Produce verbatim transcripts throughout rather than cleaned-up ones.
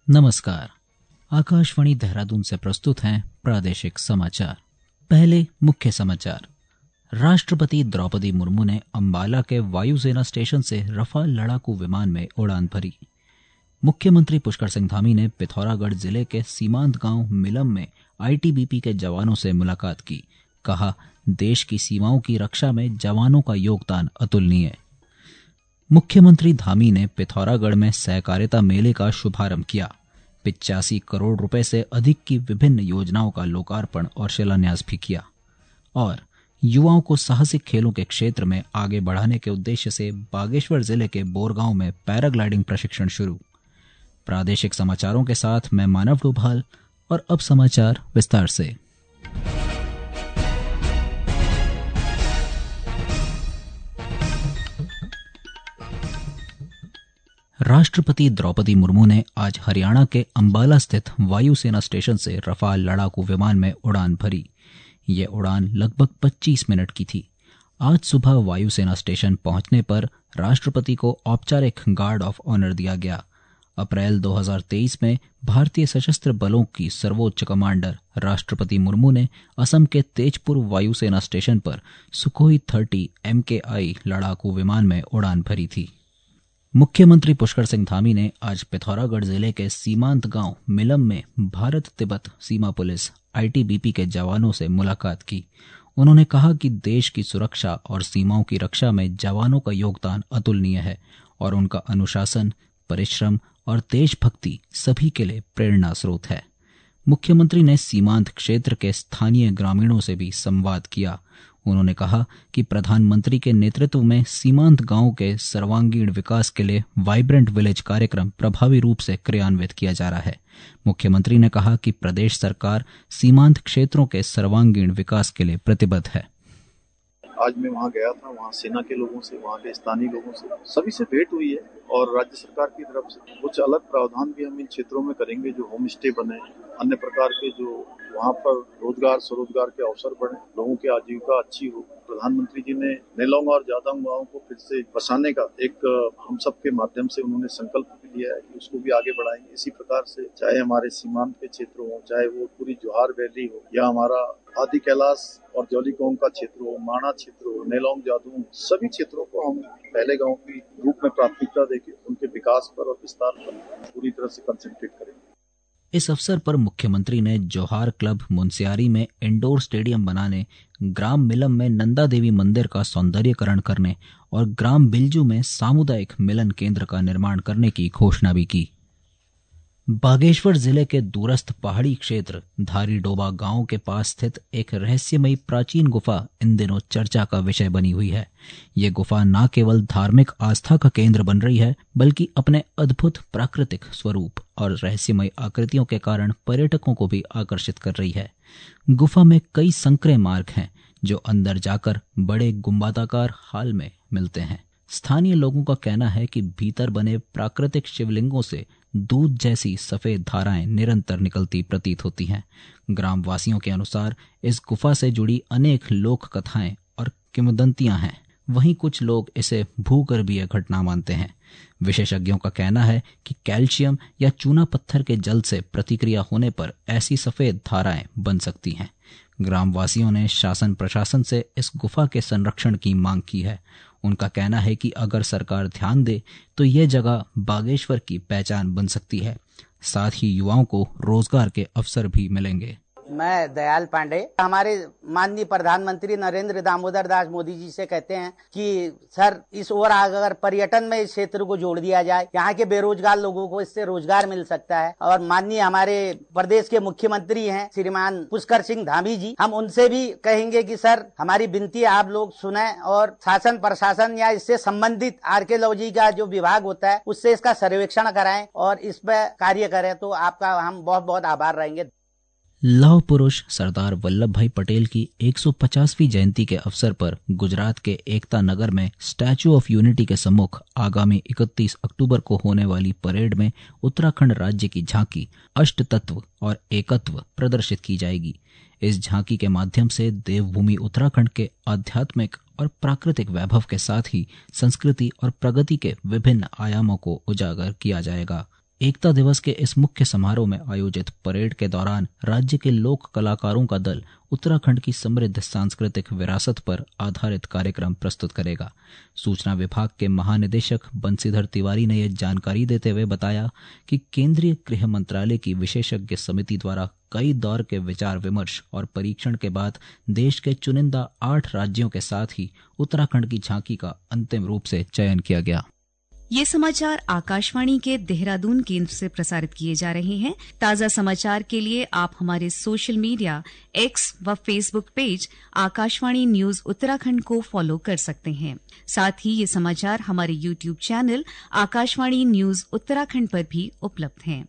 नमस्कार। आकाशवाणी देहरादून से प्रस्तुत हैं प्रादेशिक समाचार। पहले मुख्य समाचार। राष्ट्रपति द्रौपदी मुर्मू ने अंबाला के वायुसेना स्टेशन से रफाल लड़ाकू विमान में उड़ान भरी। मुख्यमंत्री पुष्कर सिंह धामी ने पिथौरागढ़ जिले के सीमांत गांव मिलम में आईटीबीपी के जवानों से मुलाकात की। कहा, देश की सीमाओं की रक्षा में जवानों का योगदान अतुलनीय। मुख्यमंत्री धामी ने पिथौरागढ़ में सहकारिता मेले का शुभारंभ किया। पिचासी करोड़ रुपए से अधिक की विभिन्न योजनाओं का लोकार्पण और शिलान्यास भी किया। और युवाओं को साहसिक खेलों के क्षेत्र में आगे बढ़ाने के उद्देश्य से बागेश्वर जिले के बोरगांव में पैराग्लाइडिंग प्रशिक्षण शुरू। प्रादेशिक समाचारों के साथ मैं मानव डोभाल और अब समाचार विस्तार से। राष्ट्रपति द्रौपदी मुर्मू ने आज हरियाणा के अंबाला स्थित वायुसेना स्टेशन से रफाल लड़ाकू विमान में उड़ान भरी। ये उड़ान लगभग पच्चीस मिनट की थी। आज सुबह वायुसेना स्टेशन पहुंचने पर राष्ट्रपति को औपचारिक गार्ड ऑफ ऑनर दिया गया। अप्रैल दो हज़ार तेईस में भारतीय सशस्त्र बलों की सर्वोच्च कमांडर राष्ट्रपति मुर्मू ने असम के तेजपुर वायुसेना स्टेशन पर सुखोई तीस एम के आई लड़ाकू विमान में उड़ान भरी थी। मुख्यमंत्री पुष्कर सिंह धामी ने आज पिथौरागढ़ जिले के सीमांत गांव मिलम में भारत तिब्बत सीमा पुलिस आईटीबीपी के जवानों से मुलाकात की। उन्होंने कहा कि देश की सुरक्षा और सीमाओं की रक्षा में जवानों का योगदान अतुलनीय है और उनका अनुशासन, परिश्रम और देशभक्ति सभी के लिए प्रेरणा स्रोत है। मुख्यमंत्री ने सीमांत क्षेत्र के स्थानीय ग्रामीणों से भी संवाद किया। उन्होंने कहा कि प्रधानमंत्री के नेतृत्व में सीमांत गांवों के सर्वांगीण विकास के लिए वाइब्रेंट विलेज कार्यक्रम प्रभावी रूप से क्रियान्वित किया जा रहा है। मुख्यमंत्री ने कहा कि प्रदेश सरकार सीमांत क्षेत्रों के सर्वांगीण विकास के लिए प्रतिबद्ध है। आज मैं वहाँ गया था, वहाँ सेना के लोगों से, वहाँ के स्थानीय लोगों से, सभी से भेंट हुई है और राज्य सरकार की तरफ से कुछ अलग प्रावधान भी हम इन क्षेत्रों में करेंगे, जो होम स्टे बने, अन्य प्रकार के जो वहाँ पर रोजगार स्वरोजगार के अवसर बढ़े, लोगों की आजीविका अच्छी हो। प्रधानमंत्री जी ने नेलोंग और जादोंग गांव को फिर से बसाने का एक हम सब के माध्यम से उन्होंने संकल्प भी लिया है कि उसको भी आगे बढ़ाएंगे। इसी प्रकार से चाहे हमारे सीमांत के क्षेत्र हो, चाहे वो पूरी जोहार वैली हो या हमारा आदि कैलाश और जौलीकोंग का क्षेत्र हो, माणा क्षेत्र हो, नेलोंग जादोंग, सभी क्षेत्रों को हम पहले गांव की रूप में प्राथमिकता देके उनके विकास पर और विस्तार पर पूरी तरह से कंसंट्रेट करेंगे। इस अवसर पर मुख्यमंत्री ने जोहार क्लब मुनस्यारी में इंडोर स्टेडियम बनाने, ग्राम मिलम में नंदा देवी मंदिर का सौंदर्यीकरण करने और ग्राम बिल्जू में सामुदायिक मिलन केंद्र का निर्माण करने की घोषणा भी की। बागेश्वर जिले के दूरस्थ पहाड़ी क्षेत्र धारी डोबा गांव के पास स्थित एक रहस्यमयी प्राचीन गुफा इन दिनों चर्चा का विषय बनी हुई है। ये गुफा न केवल धार्मिक आस्था का केंद्र बन रही है, बल्कि अपने अद्भुत प्राकृतिक स्वरूप और रहस्यमयी आकृतियों के कारण पर्यटकों को भी आकर्षित कर रही है। गुफा में कई संकरे मार्ग हैं जो अंदर जाकर बड़े गुंबदाकार हाल में मिलते हैं। स्थानीय लोगों का कहना है कि भीतर बने प्राकृतिक शिवलिंगों से दूध जैसी सफेद धाराएं निरंतर निकलती प्रतीत होती हैं। ग्रामवासियों के अनुसार इस गुफा से जुड़ी अनेक लोक कथाएं और किंवदंतियां हैं। वहीं कुछ लोग इसे भूगर्भीय घटना मानते हैं। विशेषज्ञों का कहना है कि कैल्शियम या चूना पत्थर के जल से प्रतिक्रिया होने पर ऐसी सफेद धाराएं बन सकती हैं। ग्रामवासियों ने शासन प्रशासन से इस गुफा के संरक्षण की मांग की है। उनका कहना है कि अगर सरकार ध्यान दे तो ये जगह बागेश्वर की पहचान बन सकती है। साथ ही युवाओं को रोजगार के अवसर भी मिलेंगे। मैं दयाल पांडे हमारे माननीय प्रधानमंत्री नरेंद्र दामोदर दास मोदी जी से कहते हैं कि सर इस ओर अगर पर्यटन में इस क्षेत्र को जोड़ दिया जाए, यहाँ के बेरोजगार लोगों को इससे रोजगार मिल सकता है। और माननीय हमारे प्रदेश के मुख्यमंत्री हैं श्रीमान पुष्कर सिंह धामी जी, हम उनसे भी कहेंगे कि सर हमारी विनती आप लोग सुने और शासन प्रशासन या इससे संबंधित आर्कियोलॉजी का जो विभाग होता है उससे इसका सर्वेक्षण कराएं और इस पर कार्य करें, तो आपका हम बहुत बहुत आभार रहेंगे। लौह पुरुष सरदार वल्लभ भाई पटेल की एक सौ पचासवीं जयंती के अवसर पर गुजरात के एकता नगर में स्टैच्यू ऑफ यूनिटी के सम्मुख आगामी इकतीस अक्टूबर को होने वाली परेड में उत्तराखंड राज्य की झांकी अष्ट तत्व और एकत्व प्रदर्शित की जाएगी। इस झांकी के माध्यम से देवभूमि उत्तराखंड के आध्यात्मिक और प्राकृतिक वैभव के साथ ही संस्कृति और प्रगति के विभिन्न आयामों को उजागर किया जाएगा। एकता दिवस के इस मुख्य समारोह में आयोजित परेड के दौरान राज्य के लोक कलाकारों का दल उत्तराखंड की समृद्ध सांस्कृतिक विरासत पर आधारित कार्यक्रम प्रस्तुत करेगा। सूचना विभाग के महानिदेशक बंसीधर तिवारी ने यह जानकारी देते हुए बताया कि केंद्रीय गृह मंत्रालय की विशेषज्ञ समिति द्वारा कई दौर के विचार विमर्श और परीक्षण के बाद देश के चुनिंदा आठ राज्यों के साथ ही उत्तराखंड की झांकी का अंतिम रूप से चयन किया गया। ये समाचार आकाशवाणी के देहरादून केंद्र से प्रसारित किए जा रहे हैं। ताज़ा समाचार के लिए आप हमारे सोशल मीडिया एक्स व Facebook page Akashvani news Uttarakhand को फॉलो कर सकते हैं। साथ ही ये समाचार हमारे YouTube channel Akashvani news Uttarakhand पर भी उपलब्ध हैं।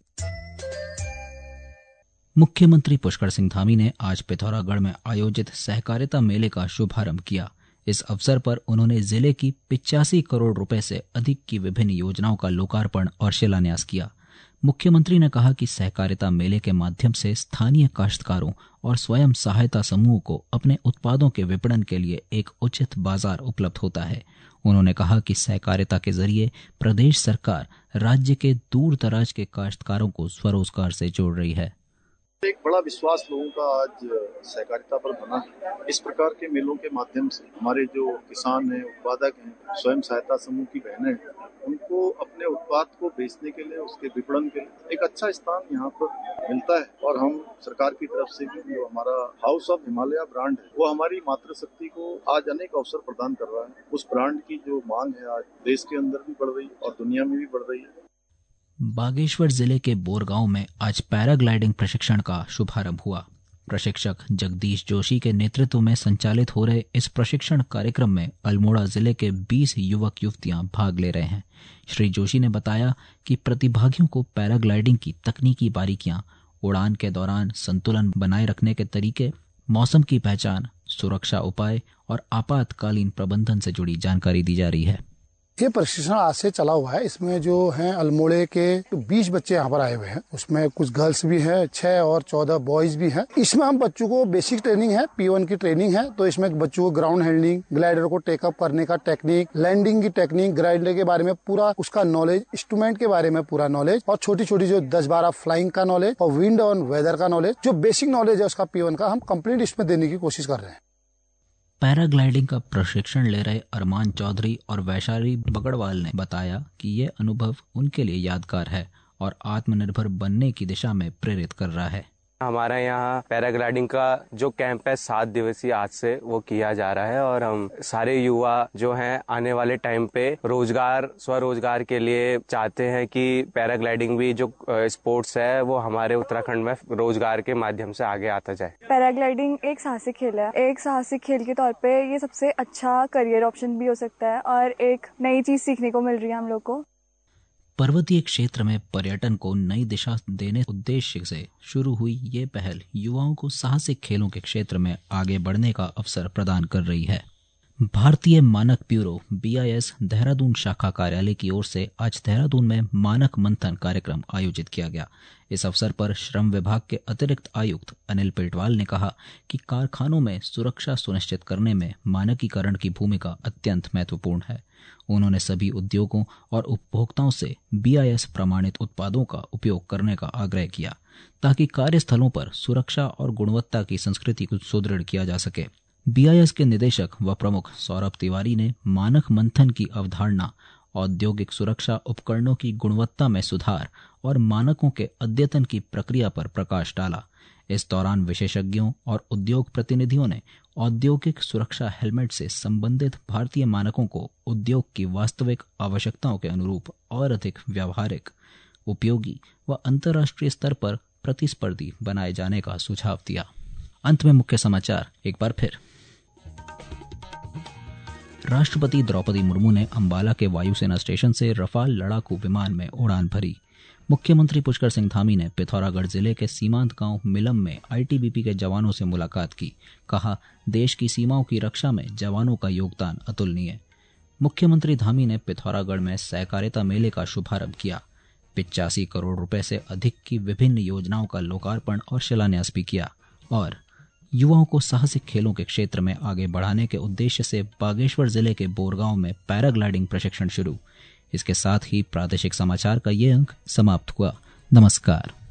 मुख्यमंत्री पुष्कर सिंह धामी ने आज पिथौरागढ़ में आयोजित सहकारिता मेले का शुभारंभ किया। इस अवसर पर उन्होंने जिले की पिचासी करोड़ रुपए से अधिक की विभिन्न योजनाओं का लोकार्पण और शिलान्यास किया। मुख्यमंत्री ने कहा कि सहकारिता मेले के माध्यम से स्थानीय काश्तकारों और स्वयं सहायता समूह को अपने उत्पादों के विपणन के लिए एक उचित बाजार उपलब्ध होता है। उन्होंने कहा कि सहकारिता के जरिए प्रदेश सरकार राज्य के दूर दराज के काश्तकारों को स्वरोजगार से जोड़ रही है। एक बड़ा विश्वास लोगों का आज सहकारिता पर बना है। इस प्रकार के मेलों के माध्यम से हमारे जो किसान हैं, उत्पादक हैं, स्वयं सहायता समूह की बहनें हैं, उनको अपने उत्पाद को बेचने के लिए, उसके विपणन के लिए एक अच्छा स्थान यहाँ पर मिलता है। और हम सरकार की तरफ से भी जो हमारा हाउस ऑफ हिमालय ब्रांड है, वो हमारी मातृशक्ति को आज अनेक अवसर प्रदान कर रहा है। उस ब्रांड की जो मांग है आज देश के अंदर भी बढ़ रही है और दुनिया में भी बढ़ रही है। बागेश्वर जिले के बोरगांव में आज पैराग्लाइडिंग प्रशिक्षण का शुभारंभ हुआ। प्रशिक्षक जगदीश जोशी के नेतृत्व में संचालित हो रहे इस प्रशिक्षण कार्यक्रम में अल्मोड़ा जिले के बीस युवक युवतियां भाग ले रहे हैं। श्री जोशी ने बताया कि प्रतिभागियों को पैराग्लाइडिंग की तकनीकी बारीकियां, उड़ान के दौरान संतुलन बनाए रखने के तरीके, मौसम की पहचान, सुरक्षा उपाय और आपातकालीन प्रबंधन से जुड़ी जानकारी दी जा रही है। ये प्रशिक्षण आज से चला हुआ है। इसमें जो हैं अल्मोड़े के बीस बच्चे यहाँ पर आए हुए हैं। उसमें कुछ गर्ल्स भी हैं, छह और चौदह बॉयज भी हैं। इसमें हम बच्चों को बेसिक ट्रेनिंग है, पी वन की ट्रेनिंग है। तो इसमें बच्चों को ग्राउंड हैंडलिंग, ग्लाइडर को टेकअप करने का टेक्निक, लैंडिंग की टेक्निक, ग्लाइडर के बारे में पूरा उसका नॉलेज, इंस्ट्रूमेंट के बारे में पूरा नॉलेज और छोटी छोटी जो दस बारह फ्लाइंग का नॉलेज और विंड और वेदर का नॉलेज, जो बेसिक नॉलेज है उसका पी वन का, हम कम्प्लीट इसमें देने की कोशिश कर रहे हैं। पैराग्लाइडिंग का प्रशिक्षण ले रहे अरमान चौधरी और वैशाली बगड़वाल ने बताया कि ये अनुभव उनके लिए यादगार है और आत्मनिर्भर बनने की दिशा में प्रेरित कर रहा है। हमारा यहाँ पैराग्लाइडिंग का जो कैंप है सात दिवसीय आज से वो किया जा रहा है और हम सारे युवा जो हैं आने वाले टाइम पे रोजगार स्वरोजगार के लिए चाहते हैं कि पैराग्लाइडिंग भी जो स्पोर्ट्स है वो हमारे उत्तराखंड में रोजगार के माध्यम से आगे आता जाए। पैराग्लाइडिंग एक साहसिक खेल है। एक साहसिक खेल के तौर पे ये सबसे अच्छा करियर ऑप्शन भी हो सकता है और एक नई चीज सीखने को मिल रही है हम लोग को। पर्वतीय क्षेत्र में पर्यटन को नई दिशा देने उद्देश्य से शुरू हुई ये पहल युवाओं को साहसिक खेलों के क्षेत्र में आगे बढ़ने का अवसर प्रदान कर रही है। भारतीय मानक bureau B I S Dehradun शाखा कार्यालय की ओर से आज देहरादून में मानक मंथन कार्यक्रम आयोजित किया गया। इस अवसर पर श्रम विभाग के अतिरिक्त आयुक्त अनिल पेटवाल ने कहा कि कारखानों में सुरक्षा सुनिश्चित करने में मानकीकरण की भूमिका अत्यंत महत्वपूर्ण है। उन्होंने सभी उद्योगों और उपभोक्ताओं से बी आई एस प्रमाणित उत्पादों का उपयोग करने का आग्रह किया ताकि कार्यस्थलों पर सुरक्षा और गुणवत्ता की संस्कृति को सुदृढ़ किया जा सके। बी आई एस के निदेशक व प्रमुख सौरभ तिवारी ने मानक मंथन की अवधारणा, औद्योगिक सुरक्षा उपकरणों की गुणवत्ता में सुधार और मानकों के अद्यतन की प्रक्रिया पर प्रकाश डाला। इस दौरान विशेषज्ञों और उद्योग प्रतिनिधियों ने औद्योगिक सुरक्षा हेलमेट से संबंधित भारतीय मानकों को उद्योग की वास्तविक आवश्यकताओं के अनुरूप और अधिक व्यावहारिक, उपयोगी व अंतर्राष्ट्रीय स्तर पर प्रतिस्पर्धी बनाए जाने का सुझाव दिया। अंत में मुख्य समाचार एक बार फिर। राष्ट्रपति द्रौपदी मुर्मू ने अंबाला के वायुसेना स्टेशन से रफाल लड़ाकू विमान में उड़ान भरी। मुख्यमंत्री पुष्कर सिंह धामी ने पिथौरागढ़ जिले के सीमांत गांव मिलम में आई टी बी पी के जवानों से मुलाकात की। कहा, देश की सीमाओं की रक्षा में जवानों का योगदान अतुलनीय। मुख्यमंत्री धामी ने पिथौरागढ़ में सहकारिता मेले का शुभारंभ किया। पिचासी करोड़ रुपए से अधिक की विभिन्न योजनाओं का लोकार्पण और शिलान्यास भी किया। और युवाओं को साहसिक खेलों के क्षेत्र में आगे बढ़ाने के उद्देश्य से बागेश्वर जिले के बोरगांव में पैराग्लाइडिंग प्रशिक्षण शुरू। इसके साथ ही प्रादेशिक समाचार का ये अंक समाप्त हुआ। नमस्कार।